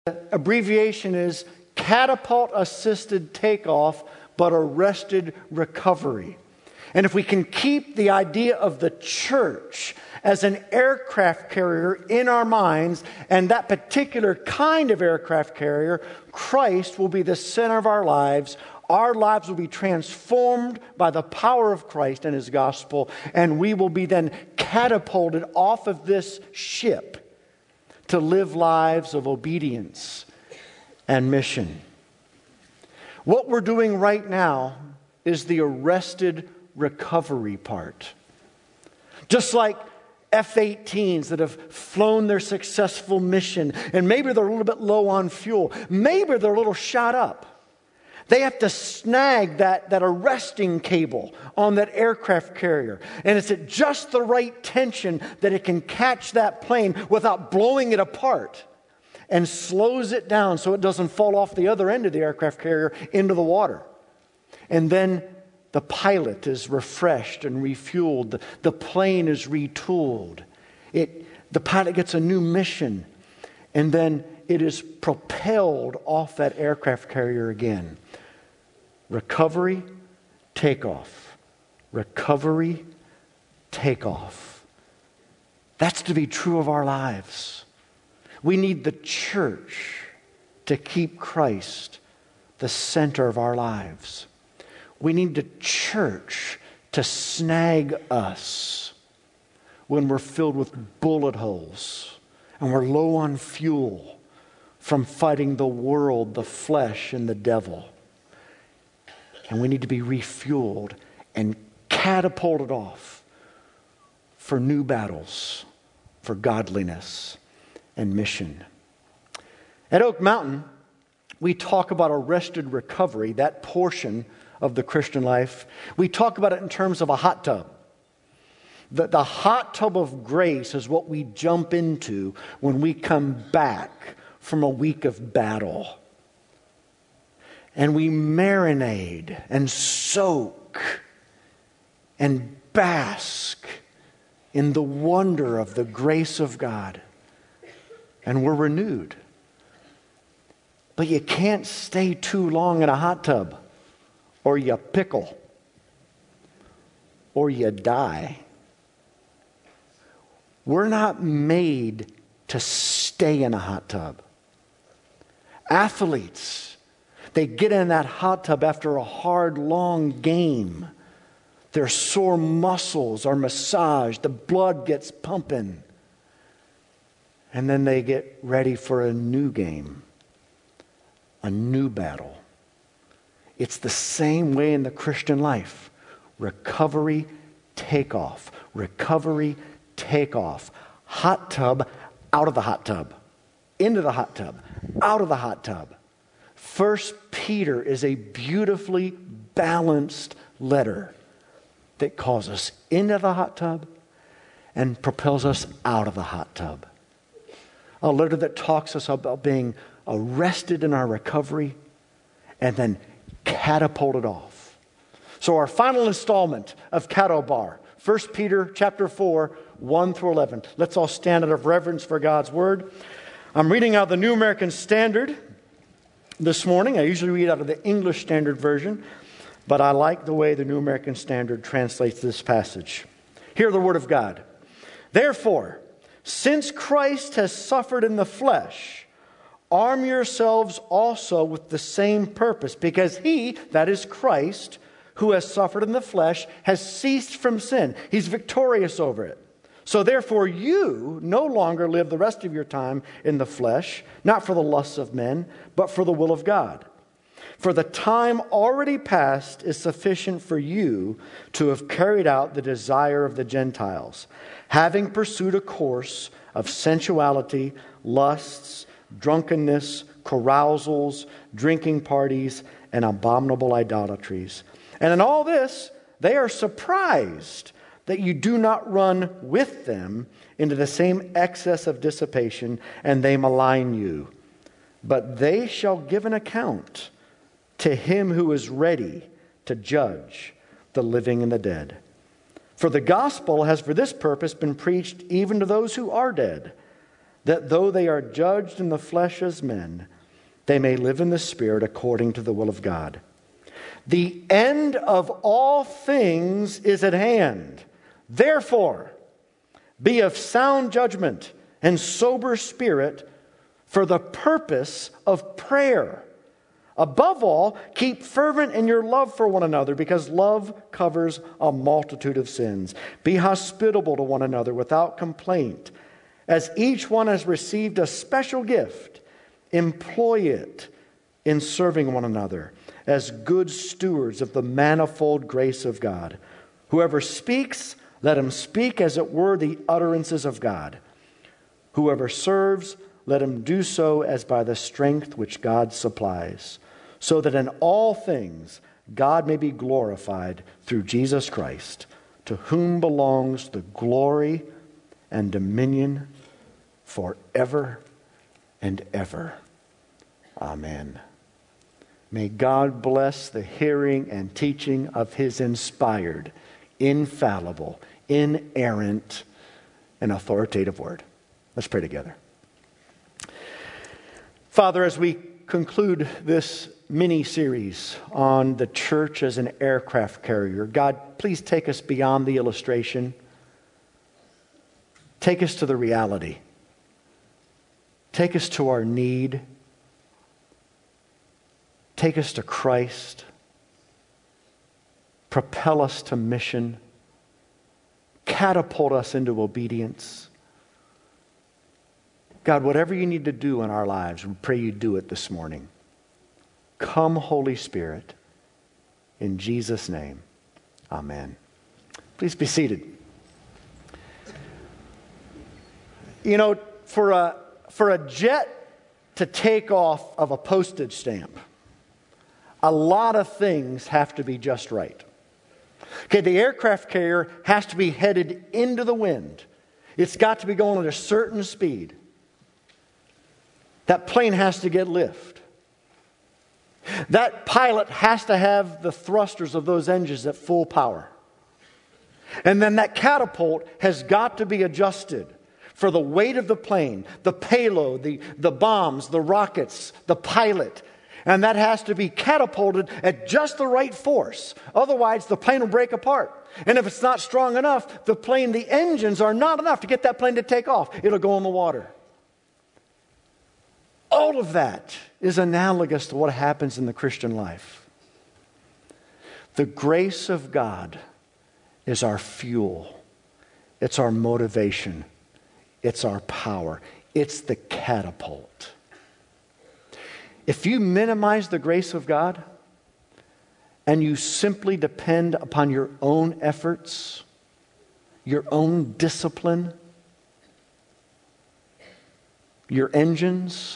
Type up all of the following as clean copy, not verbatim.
Abbreviation is catapult assisted takeoff, but arrested recovery. And if we can keep the idea of the church as an aircraft carrier in our minds, and that particular kind of aircraft carrier, Christ will be the center of our lives. Our lives will be transformed by the power of Christ and His gospel, and we will be then catapulted off of this ship to live lives of obedience and mission. What we're doing right now is the arrested recovery part. Just like F-18s that have flown their successful mission, and maybe they're a little bit low on fuel, maybe they're a little shot up. They have to snag that arresting cable on that aircraft carrier. And it's at just the right tension that it can catch that plane without blowing it apart, and slows it down so it doesn't fall off the other end of the aircraft carrier into the water. And then the pilot is refreshed and refueled. The plane is retooled. The pilot gets a new mission. And then it is propelled off that aircraft carrier again. Recovery, takeoff. Recovery, takeoff. That's to be true of our lives. We need the church to keep Christ the center of our lives. We need the church to snag us when we're filled with bullet holes and we're low on fuel from fighting the world, the flesh, and the devil. And we need to be refueled and catapulted off for new battles, for godliness and mission. At Oak Mountain, we talk about arrested recovery, that portion of the Christian life. We talk about it in terms of a hot tub. The hot tub of grace is what we jump into when we come back from a week of battle. And we marinate and soak and bask in the wonder of the grace of God. And we're renewed. But you can't stay too long in a hot tub, or you pickle, or you die. We're not made to stay in a hot tub. Athletes, they get in that hot tub after a hard, long game. Their sore muscles are massaged. The blood gets pumping. And then they get ready for a new game, a new battle. It's the same way in the Christian life. Recovery, takeoff. Recovery, takeoff. Hot tub, out of the hot tub. Into the hot tub, out of the hot tub. 1 Peter is a beautifully balanced letter that calls us into the hot tub and propels us out of the hot tub. A letter that talks us about being arrested in our recovery and then catapulted off. So our final installment of Catto Bar, 1 Peter chapter 4, 1 through 11. Let's all stand out of reverence for God's word. I'm reading out the New American Standard this morning. I usually read out of the English Standard Version, but I like the way the New American Standard translates this passage. Hear the word of God. Therefore, since Christ has suffered in the flesh, arm yourselves also with the same purpose, because He, that is Christ, who has suffered in the flesh, has ceased from sin. He's victorious over it. So therefore you no longer live the rest of your time in the flesh, not for the lusts of men, but for the will of God. For the time already past is sufficient for you to have carried out the desire of the Gentiles, having pursued a course of sensuality, lusts, drunkenness, carousals, drinking parties, and abominable idolatries. And in all this, they are surprised that you do not run with them into the same excess of dissipation, and they malign you. But they shall give an account to Him who is ready to judge the living and the dead. For the gospel has for this purpose been preached even to those who are dead, that though they are judged in the flesh as men, they may live in the Spirit according to the will of God. The end of all things is at hand. Therefore, be of sound judgment and sober spirit for the purpose of prayer. Above all, keep fervent in your love for one another, because love covers a multitude of sins. Be hospitable to one another without complaint. As each one has received a special gift, employ it in serving one another as good stewards of the manifold grace of God. Whoever speaks, let him speak as it were the utterances of God. Whoever serves, let him do so as by the strength which God supplies, so that in all things God may be glorified through Jesus Christ, to whom belongs the glory and dominion forever and ever. Amen. May God bless the hearing and teaching of His inspired, infallible, inerrant, and authoritative word. Let's pray together. Father, as we conclude this mini-series on the church as an aircraft carrier, God, please take us beyond the illustration. Take us to the reality. Take us to our need. Take us to Christ. Propel us to mission. Catapult us into obedience. God, whatever you need to do in our lives, we pray you do it this morning. Come, Holy Spirit. In Jesus' name, amen. Please be seated. You know, for a jet to take off of a postage stamp, a lot of things have to be just right. Okay, the aircraft carrier has to be headed into the wind. It's got to be going at a certain speed. That plane has to get lift. That pilot has to have the thrusters of those engines at full power. And then that catapult has got to be adjusted for the weight of the plane, the payload, the bombs, the rockets, the pilot. And that has to be catapulted at just the right force. Otherwise, the plane will break apart. And if it's not strong enough, the engines are not enough to get that plane to take off. It'll go in the water. All of that is analogous to what happens in the Christian life. The grace of God is our fuel. It's our motivation. It's our power. It's the catapult. If you minimize the grace of God and you simply depend upon your own efforts, your own discipline, your engines,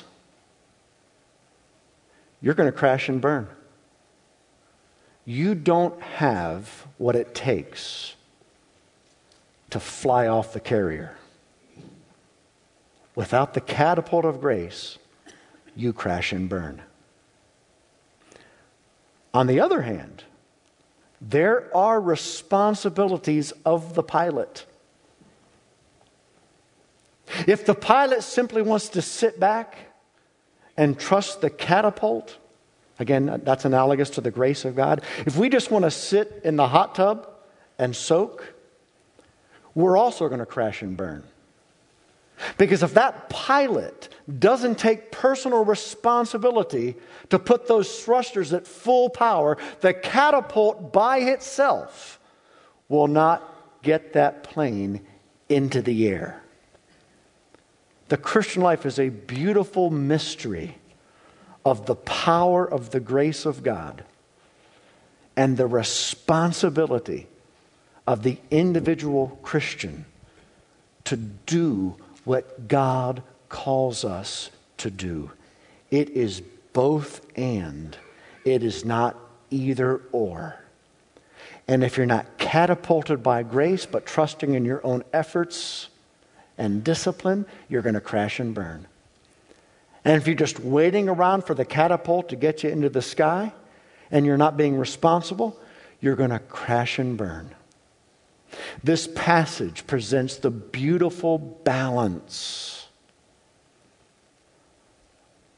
you're going to crash and burn. You don't have what it takes to fly off the carrier. Without the catapult of grace, you crash and burn. On the other hand, there are responsibilities of the pilot. If the pilot simply wants to sit back and trust the catapult, again, that's analogous to the grace of God. If we just want to sit in the hot tub and soak, we're also going to crash and burn. Because if that pilot doesn't take personal responsibility to put those thrusters at full power, the catapult by itself will not get that plane into the air. The Christian life is a beautiful mystery of the power of the grace of God and the responsibility of the individual Christian to do what God calls us to do. It is both and. It is not either or. And if you're not catapulted by grace, but trusting in your own efforts and discipline, you're going to crash and burn. And if you're just waiting around for the catapult to get you into the sky, and you're not being responsible, you're going to crash and burn. This passage presents the beautiful balance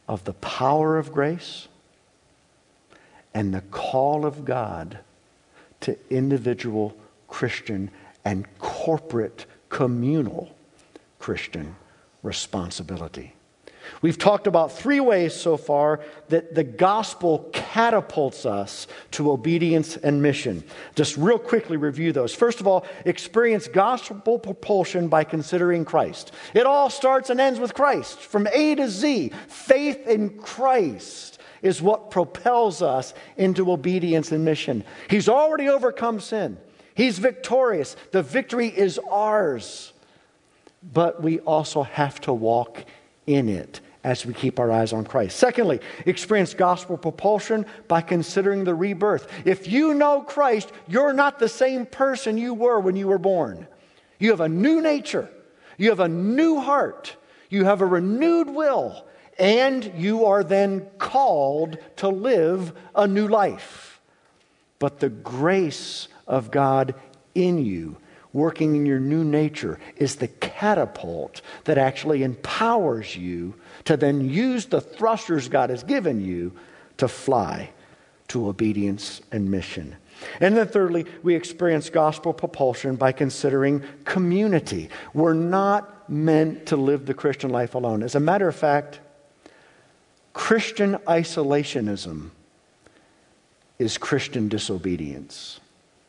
of the power of grace and the call of God to individual Christian and corporate communal Christian responsibility. We've talked about 3 ways so far that the gospel catapults us to obedience and mission. Just real quickly review those. First of all, experience gospel propulsion by considering Christ. It all starts and ends with Christ. From A to Z, faith in Christ is what propels us into obedience and mission. He's already overcome sin. He's victorious. The victory is ours. But we also have to walk in it as we keep our eyes on Christ. Secondly, experience gospel propulsion by considering the rebirth. If you know Christ, you're not the same person you were when you were born. You have a new nature. You have a new heart. You have a renewed will. And you are then called to live a new life. But the grace of God in you, working in your new nature, is the catapult that actually empowers you to then use the thrusters God has given you to fly to obedience and mission. And then thirdly, we experience gospel propulsion by considering community. We're not meant to live the Christian life alone. As a matter of fact, Christian isolationism is Christian disobedience.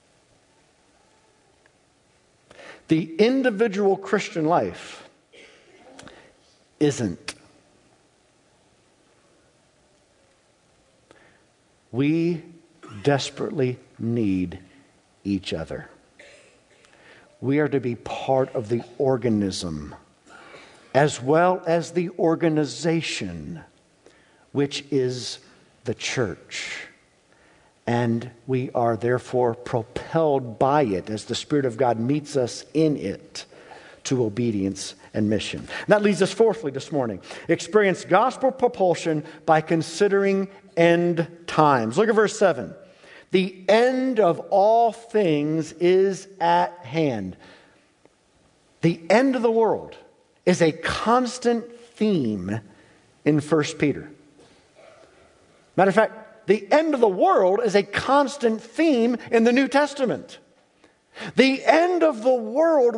The individual Christian life isn't. We desperately need each other. We are to be part of the organism as well as the organization, which is the church. And we are therefore propelled by it as the Spirit of God meets us in it to obedience and mission. And that leads us fourthly this morning. Experience gospel propulsion by considering end times. Look at verse 7. The end of all things is at hand. The end of the world is a constant theme in 1 Peter. Matter of fact, the end of the world is a constant theme in the New Testament. The end of the world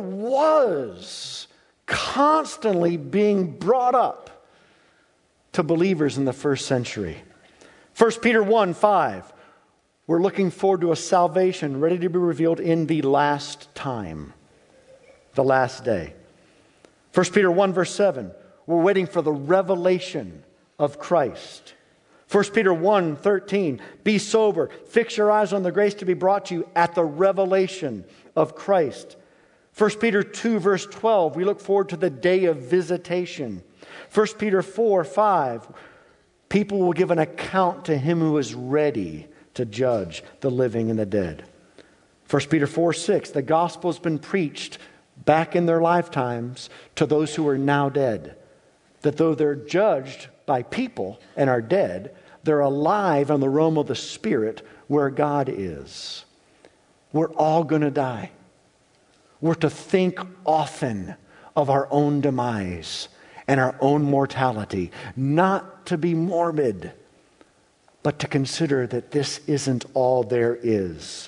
was constantly being brought up to believers in the first century. 1 Peter 1:5, we're looking forward to a salvation ready to be revealed in the last time, the last day. 1 Peter 1 verse 7, we're waiting for the revelation of Christ. 1 Peter 1:13, be sober, fix your eyes on the grace to be brought to you at the revelation of Christ. 1 Peter 2 verse 12, we look forward to the day of visitation. 1 Peter 4:5, people will give an account to him who is ready to judge the living and the dead. 1 Peter 4:6, the gospel has been preached back in their lifetimes to those who are now dead. That though they're judged by people and are dead, they're alive in the realm of the Spirit where God is. We're all going to die. We're to think often of our own demise and our own mortality, not to be morbid, but to consider that this isn't all there is.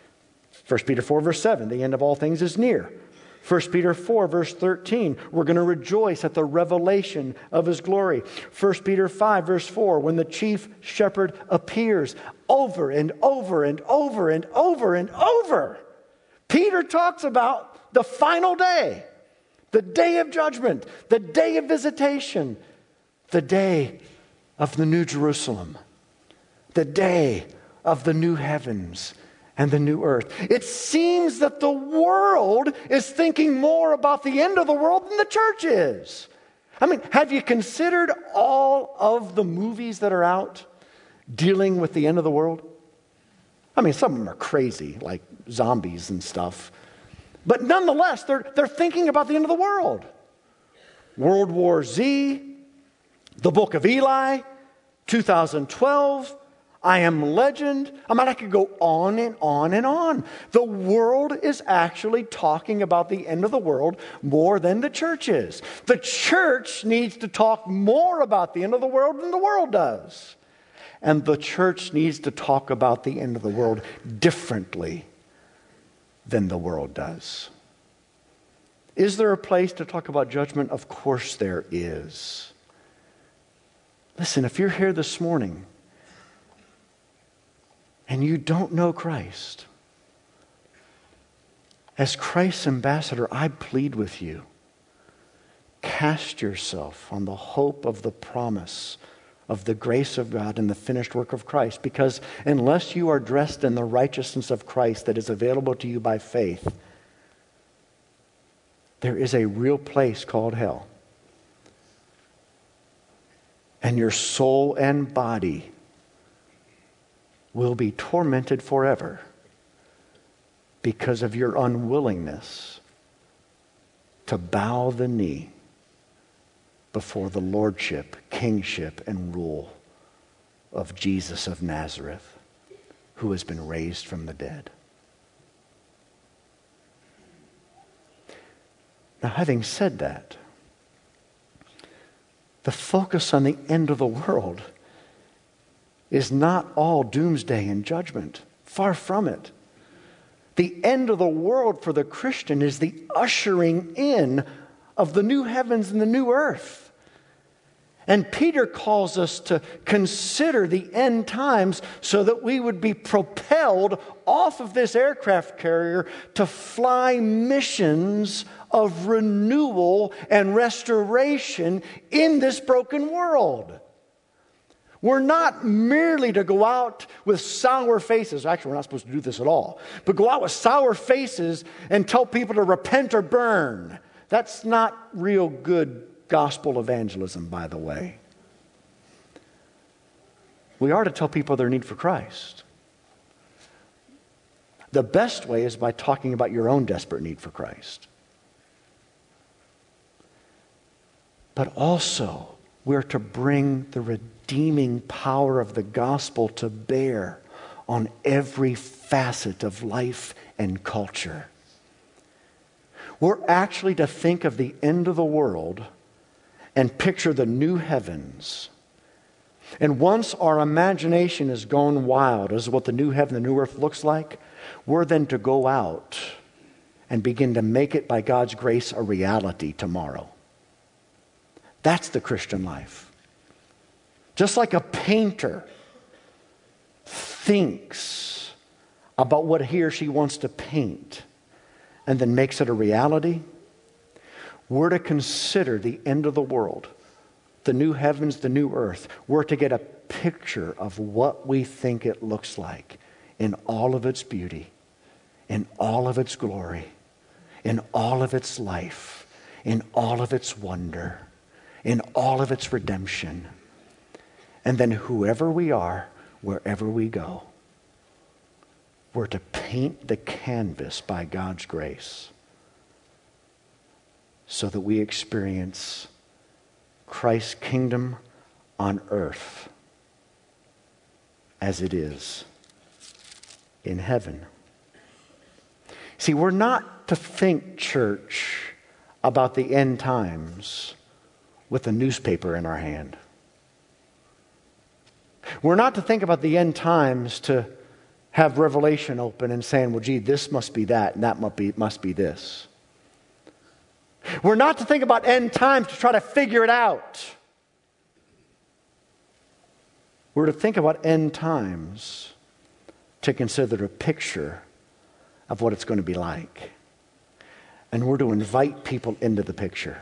1 Peter 4 verse 7, the end of all things is near. 1 Peter 4 verse 13, we're going to rejoice at the revelation of His glory. 1 Peter 5 verse 4, when the chief shepherd appears over and over and over and over and over. Peter talks about the final day, the day of judgment, the day of visitation, the day of the New Jerusalem, the day of the new heavens and the new earth. It seems that the world is thinking more about the end of the world than the church is. I mean, have you considered all of the movies that are out dealing with the end of the world? I mean, some of them are crazy, like zombies and stuff. But nonetheless, they're thinking about the end of the world. World War Z, the Book of Eli, 2012, I am legend. I could go on and on and on. The world is actually talking about the end of the world more than the church is. The church needs to talk more about the end of the world than the world does. And the church needs to talk about the end of the world differently than the world does. Is there a place to talk about judgment? Of course there is. Listen, if you're here this morning and you don't know Christ, as Christ's ambassador, I plead with you, cast yourself on the hope of the promise of the grace of God and the finished work of Christ. Because unless you are dressed in the righteousness of Christ that is available to you by faith, there is a real place called hell. And your soul and body will be tormented forever because of your unwillingness to bow the knee before the lordship, kingship, and rule of Jesus of Nazareth, who has been raised from the dead. Now, having said that, the focus on the end of the world is not all doomsday and judgment. Far from it. The end of the world for the Christian is the ushering in of the new heavens and the new earth. And Peter calls us to consider the end times so that we would be propelled off of this aircraft carrier to fly missions of renewal and restoration in this broken world. We're not merely to go out with sour faces. Actually, we're not supposed to do this at all. But go out with sour faces and tell people to repent or burn. That's not real good gospel evangelism, by the way. We are to tell people their need for Christ. The best way is by talking about your own desperate need for Christ. But also, we're to bring the redeeming power of the gospel to bear on every facet of life and culture. We're actually to think of the end of the world and picture the new heavens. And once our imagination has gone wild as to what the new heaven, the new earth looks like, we're then to go out and begin to make it by God's grace a reality tomorrow. That's the Christian life. Just like a painter thinks about what he or she wants to paint and then makes it a reality, we're to consider the end of the world, the new heavens, the new earth. We're to get a picture of what we think it looks like in all of its beauty, in all of its glory, in all of its life, in all of its wonder, in all of its redemption. And then whoever we are, wherever we go, we're to paint the canvas by God's grace so that we experience Christ's kingdom on earth as it is in heaven. See, we're not to think, church, about the end times with a newspaper in our hand. We're not to think about the end times to have Revelation open and saying, well, gee, this must be that, and that must be this. We're not to think about end times to try to figure it out. We're to think about end times to consider a picture of what it's going to be like. And we're to invite people into the picture.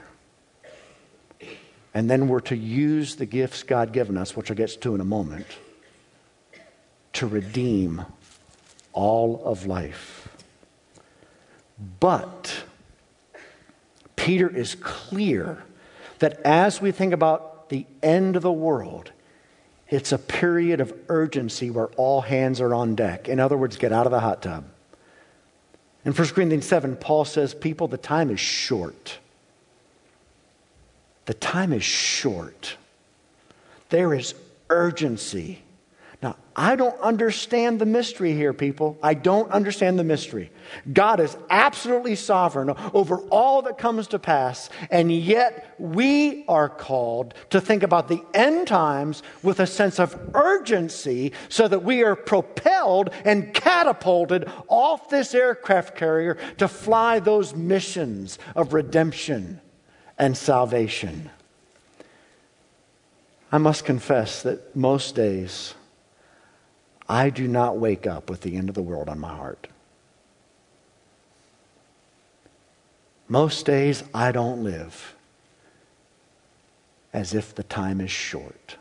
And then we're to use the gifts God given us, which I'll get to in a moment, to redeem all of life. But Peter is clear that as we think about the end of the world, it's a period of urgency where all hands are on deck. In other words, get out of the hot tub. In 1 Corinthians 7, Paul says, people, the time is short. The time is short. There is urgency. Now, I don't understand the mystery here, people. I don't understand the mystery. God is absolutely sovereign over all that comes to pass, and yet we are called to think about the end times with a sense of urgency so that we are propelled and catapulted off this aircraft carrier to fly those missions of redemption and salvation. I must confess that most days, I do not wake up with the end of the world on my heart. Most days, I don't live as if the time is short.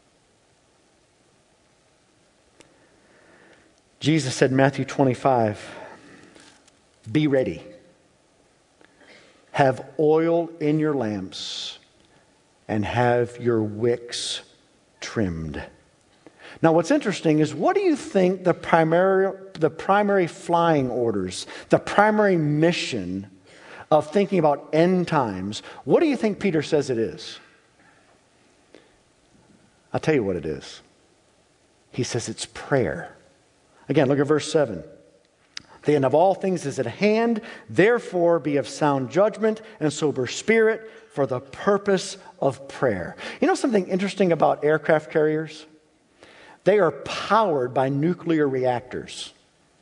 Jesus said in Matthew 25, be ready. Have oil in your lamps and have your wicks trimmed. Now, what's interesting is, what do you think the primary flying orders, the primary mission of thinking about end times, what do you think Peter says it is? I'll tell you what it is. He says it's prayer. Again, look at verse 7. The end of all things is at hand, therefore be of sound judgment and sober spirit for the purpose of prayer. You know something interesting about aircraft carriers? They are powered by nuclear reactors.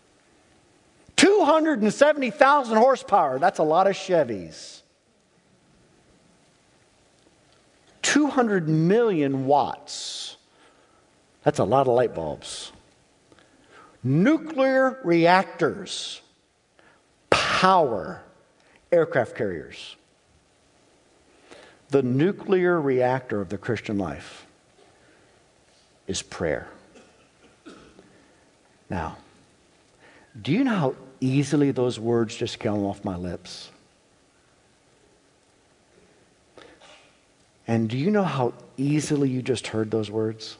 270,000 horsepower. That's a lot of Chevys. 200 million watts. That's a lot of light bulbs. Nuclear reactors power aircraft carriers. The nuclear reactor of the Christian life is prayer. Now, do you know how easily those words just come off my lips? And do you know how easily you just heard those words?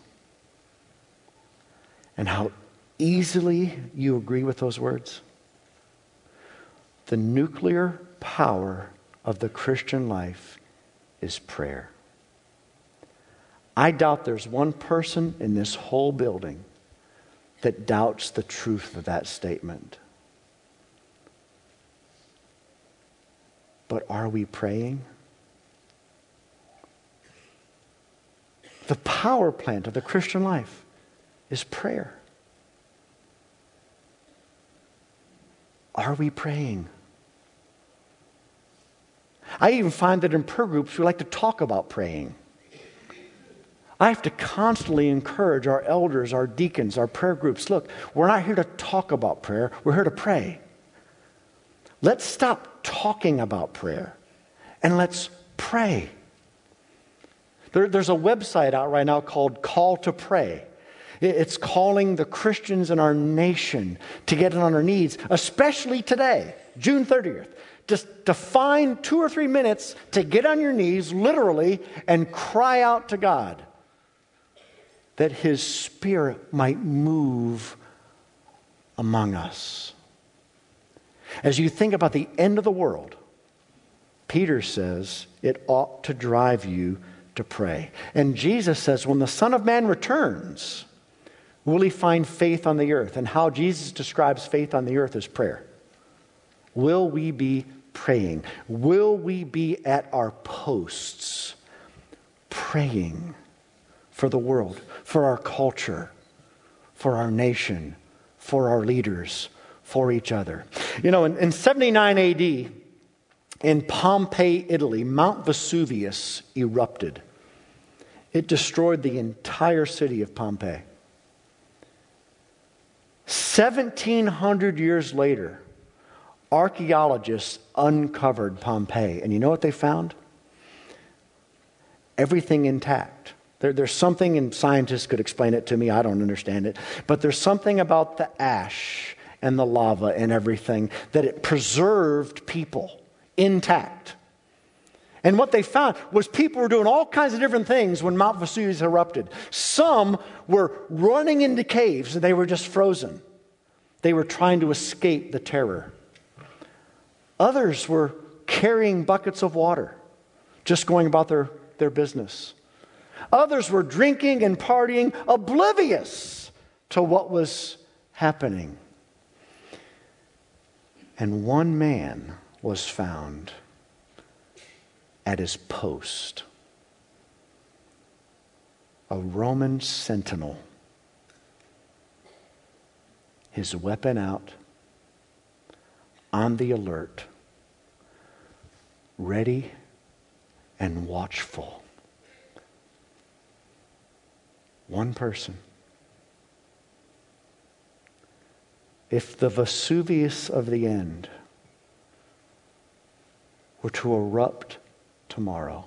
And how easily you agree with those words? The nuclear power of the Christian life is prayer. I doubt there's one person in this whole building that doubts the truth of that statement. But are we praying? The power plant of the Christian life is prayer. Are we praying? I even find that in prayer groups we like to talk about praying. I have to constantly encourage our elders, our deacons, our prayer groups. Look, we're not here to talk about prayer. We're here to pray. Let's stop talking about prayer and let's pray. There's a website out right now called Call to Pray. It's calling the Christians in our nation to get on our knees, especially today, June 30th. Just to find 2 or 3 minutes to get on your knees, literally, and cry out to God that His Spirit might move among us. As you think about the end of the world, Peter says it ought to drive you to pray. And Jesus says when the Son of Man returns, will He find faith on the earth? And how Jesus describes faith on the earth is prayer. Will we be praying? Will we be at our posts praying for the world, for our culture, for our nation, for our leaders, for each other? You know, in 79 AD, in Pompeii, Italy, Mount Vesuvius erupted. It destroyed the entire city of Pompeii. 1,700 years later, archaeologists uncovered Pompeii. And you know what they found? Everything intact. There's something, and scientists could explain it to me, I don't understand it, but there's something about the ash and the lava and everything that it preserved people intact. And what they found was people were doing all kinds of different things when Mount Vesuvius erupted. Some were running into caves and they were just frozen. They were trying to escape the terror. Others were carrying buckets of water, just going about their business. Others were drinking and partying, oblivious to what was happening. And one man was found at his post, a Roman sentinel, his weapon out, on the alert, ready and watchful. One person. If the Vesuvius of the end were to erupt tomorrow,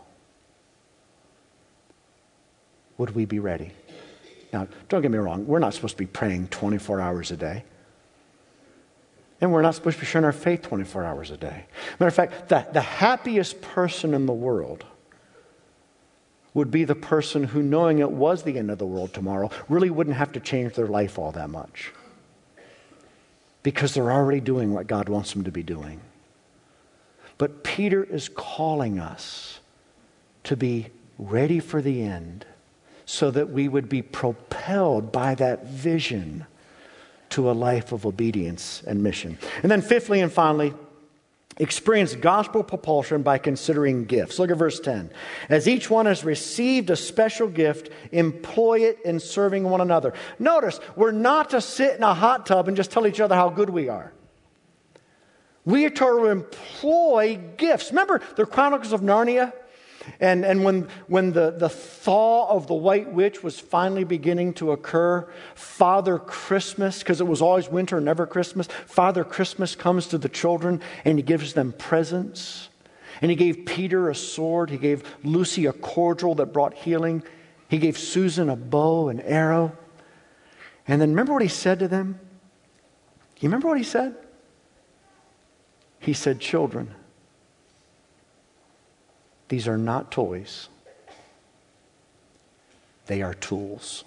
would we be ready? Now, don't get me wrong, we're not supposed to be praying 24 hours a day. And we're not supposed to be sharing our faith 24 hours a day. Matter of fact, the happiest person in the world would be the person who, knowing it was the end of the world tomorrow, really wouldn't have to change their life all that much. Because they're already doing what God wants them to be doing. But Peter is calling us to be ready for the end so that we would be propelled by that vision to a life of obedience and mission. And then fifthly and finally, experience gospel propulsion by considering gifts. Look at verse 10. As each one has received a special gift, employ it in serving one another. Notice, we're not to sit in a hot tub and just tell each other how good we are. We are to employ gifts. Remember the Chronicles of Narnia? And when the thaw of the White Witch was finally beginning to occur, Father Christmas, because it was always winter, never Christmas, Father Christmas comes to the children and he gives them presents. And he gave Peter a sword. He gave Lucy a cordial that brought healing. He gave Susan a bow and arrow. And then remember what he said to them? You remember what he said? He said, children, these are not toys. They are tools.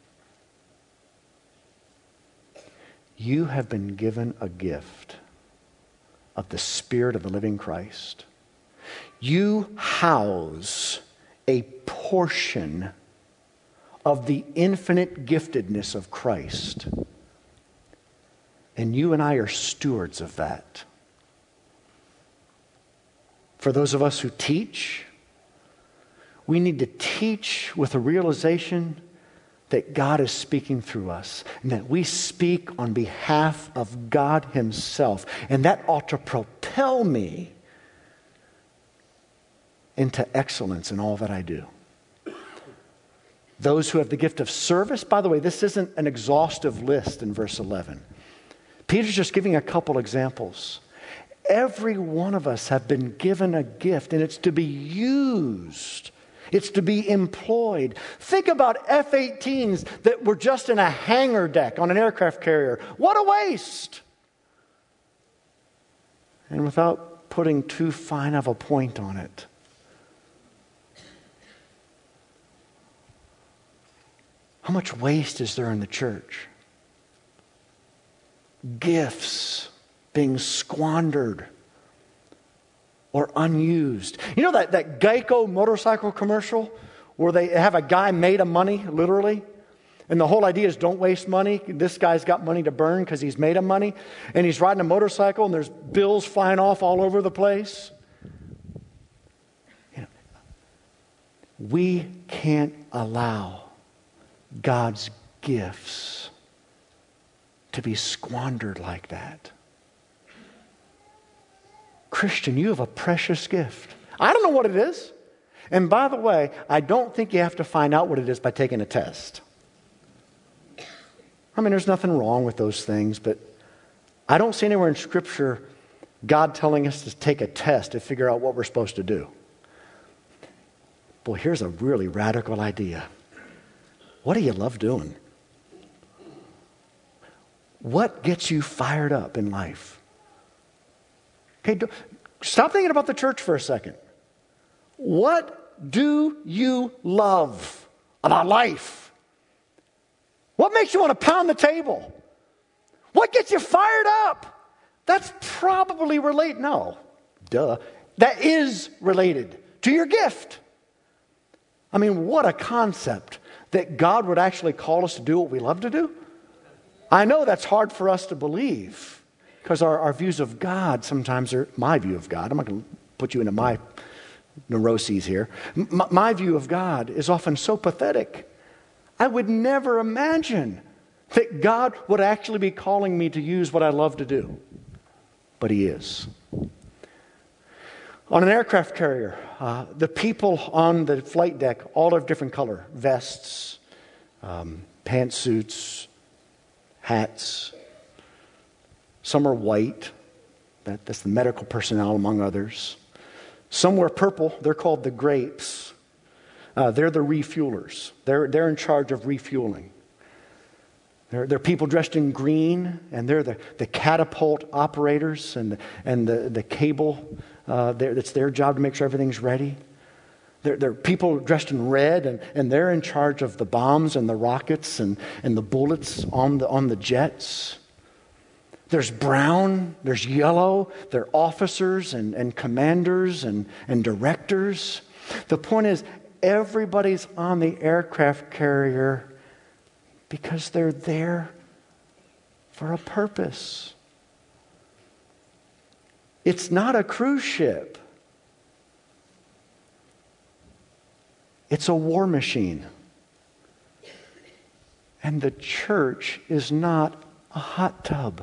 You have been given a gift of the Spirit of the living Christ. You house a portion of the infinite giftedness of Christ. And you and I are stewards of that. For those of us who teach, we need to teach with a realization that God is speaking through us and that we speak on behalf of God Himself. And that ought to propel me into excellence in all that I do. Those who have the gift of service, by the way, this isn't an exhaustive list in verse 11. Peter's just giving a couple examples. Every one of us have been given a gift, and it's to be used. It's to be employed. Think about F-18s that were just in a hangar deck on an aircraft carrier. What a waste! And without putting too fine of a point on it, how much waste is there in the church? Gifts being squandered or unused. You know that Geico motorcycle commercial where they have a guy made of money, literally? And the whole idea is don't waste money. This guy's got money to burn because he's made of money. And he's riding a motorcycle and there's bills flying off all over the place. You know, we can't allow God's gifts to be squandered like that. Christian, you have a precious gift. I don't know what it is. And by the way, I don't think you have to find out what it is by taking a test. I mean, there's nothing wrong with those things, but I don't see anywhere in Scripture God telling us to take a test to figure out what we're supposed to do. Boy, here's a really radical idea. What do you love doing? What gets you fired up in life? Okay, stop thinking about the church for a second. What do you love about life? What makes you want to pound the table? What gets you fired up? That's probably related. No, duh. That is related to your gift. I mean, what a concept that God would actually call us to do what we love to do. I know that's hard for us to believe because our views of God sometimes are my view of God. I'm not going to put you into my neuroses here. My view of God is often so pathetic. I would never imagine that God would actually be calling me to use what I love to do. But He is. On an aircraft carrier, the people on the flight deck all have different color vests, pantsuits, hats. Some are white. That's the medical personnel, among others. Some wear purple. They're called the grapes. They're the refuelers. They're in charge of refueling. They're people dressed in green, and they're the catapult operators and the cable. It's their job to make sure everything's ready. They're people dressed in red, and they're in charge of the bombs and the rockets and the bullets on the jets. There's brown, there's yellow, they're officers and commanders and directors. The point is, everybody's on the aircraft carrier because they're there for a purpose. It's not a cruise ship. It's a war machine. And the church is not a hot tub.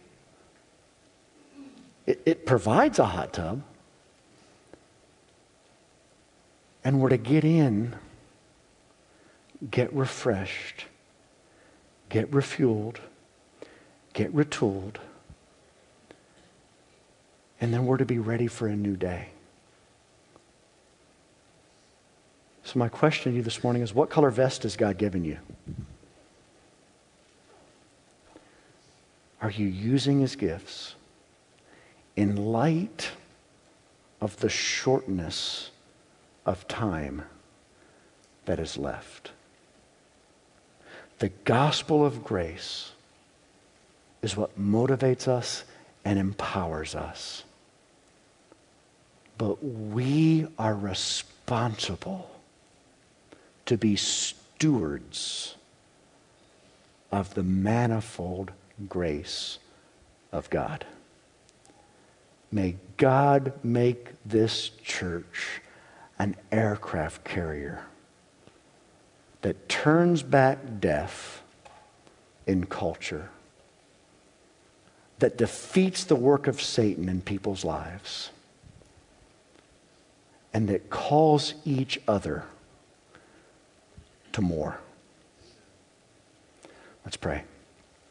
It provides a hot tub. And we're to get in, get refreshed, get refueled, get retooled, and then we're to be ready for a new day. So my question to you this morning is, what color vest has God given you? Are you using His gifts in light of the shortness of time that is left? The gospel of grace is what motivates us and empowers us. But we are responsible to be stewards of the manifold grace of God. May God make this church an aircraft carrier that turns back death in culture, that defeats the work of Satan in people's lives, and that calls each other to more. Let's pray.